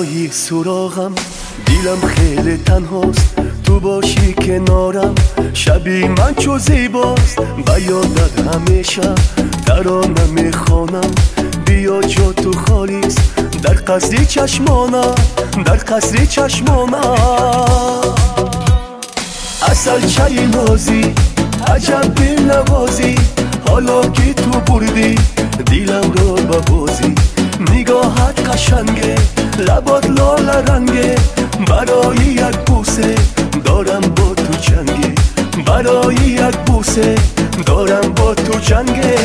تنهایی سراغم، دیلم خیلی تنهاست، تو باشی کنارم. شبی من چو زیباست، به یادت همیشه ترانه میخوانم. بیا جا تو خالیست در قصری چشمانم، در قصری چشمانم. اصل چای نازی عجب دل نوازی، حالا که تو بردی دیلم رو به بازی. نگاهت قشنگه، لبات لال رنگه، برای یک بوسه دارم با تو جنگه، برای یک بوسه دارم با تو جنگه.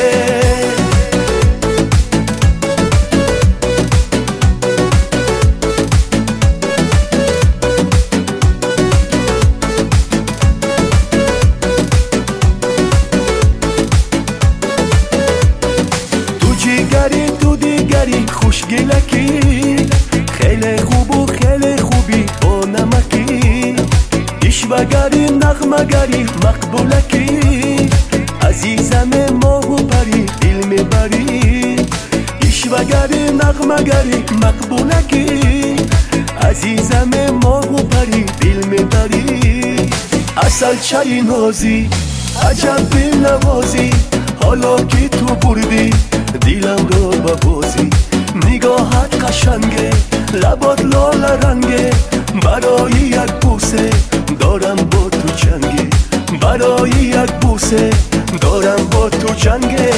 تو دیگری خوشگلکی، خیلی خوب و خیلی خوبی با نمکی. ایشوگری نغمگری مقبولکی، عزیزم ماه و پری دل میبری. ایشوگری نغمگری مقبولکی، عزیزم ماه و پری دل میبری. اصل چای نازی عجب دل نوازی، حالا که تو بردی دیلم رو به بازی. نگاهت قشنگه، لبات لال رنگه، برای یک بوسه دارم با تو جنگه، برای یک بوسه دارم با تو جنگه.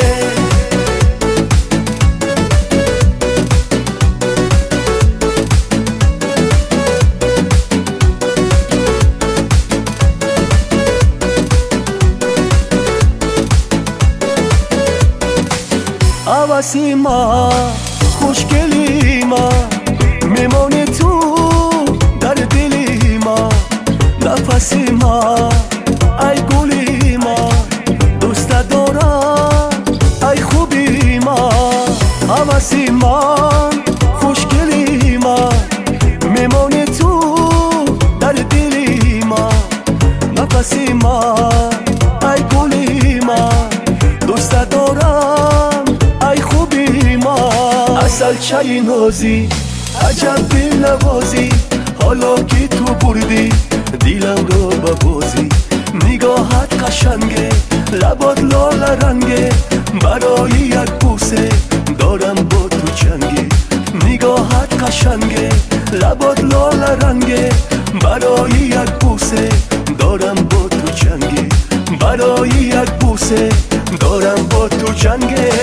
عوضی ما خوشگلی ما، میمانی تو در دلی ما. نفسی ما ای گلی ما، دوست دارم ای خوبی ما. عوضی ما خوشگلی ما، میمانی تو در دلی ما. نفسی ما ای گلی ما، دوست دارم ای خوبی ما. اصل چای نازی عجب دل نوازی، حالا که تو بردی دیلم رو به بازی. نگاهت قشنگه، لبات لال رنگه، برای یک بوسه دارم با تو جنگه. نگاهت قشنگه، لبات لال رنگه، برای یک بوسه دارم با تو جنگه، برای یک بوسه دارم با تو جنگه.